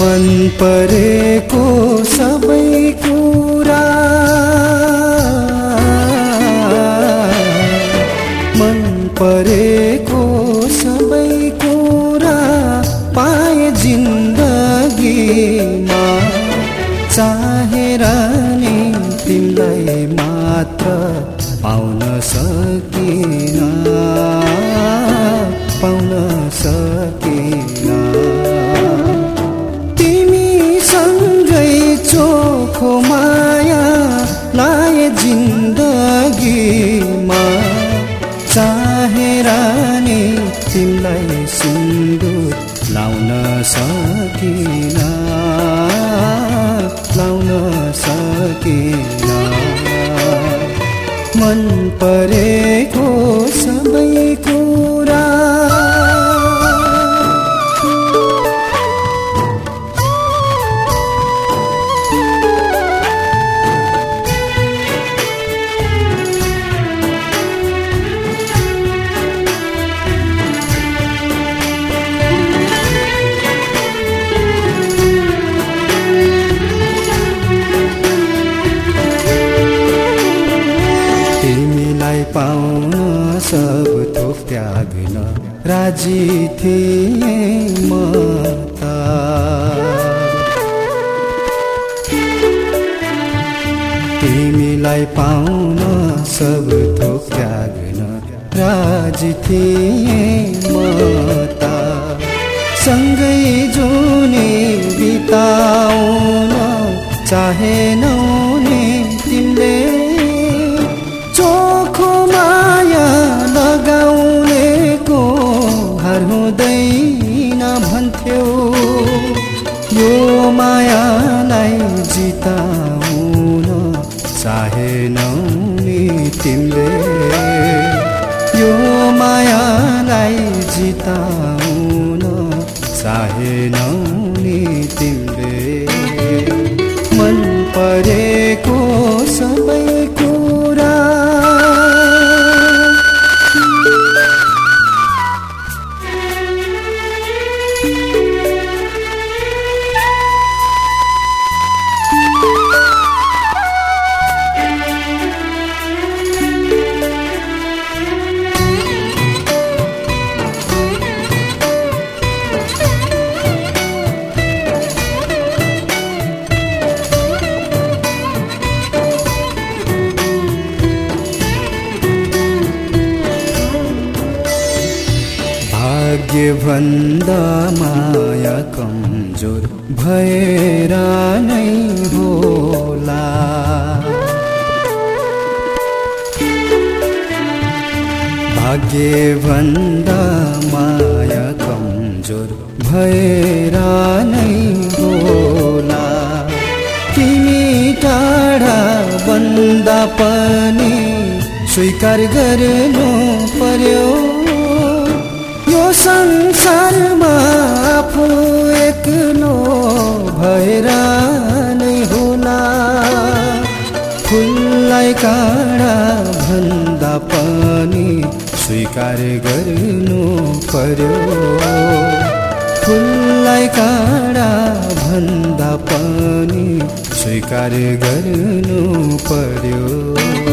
मन परेको सबै कुरा, मन परेको सबै कुरा पाए जिन्दगीमा, चाहेर नि तिमीलाई मात्र पाउन सकिन, पाउन सकिन। तिमीसँगै चोखो माया लाए जिन्दगीमा, चाहेर नि तिमीलाई सिन्दुर लाउन सकिन, लाउन सकिन। मन परेको सबै कुरा, पाउन सब थोक त्याग्न राजी थिएँ म त। तिमीलाई पाउन सब थोक त्याग्न राजी थिएँ म त। सँगै जुनी बिताउन चाहेनौ नि तिमीले, चोखो माया लगाउनेको हार हुँदैन भन्थ्यौ। यो मायालाई जिताउन चाहेनौ नि तिमीले, यो मायालाई जिताउन चाहेनौ नि तिमीले। मन परेको सबै कुरा, भाग्यभन्दा माया कमजोर भएर नै होला। भाग्यभन्दा माया कमजोर भएर नै होला। तिमी टाढा बन्दा पनि स्वीकार गर्नु पर्यो, यो संसारमा आफू एक्लो भएर नै होला। फुललाई काँडा भन्दा पनि स्वीकार गर्नु पर्यो, फुललाई काँडा भन्दा पनि स्वीकार गर्नु पर्यो।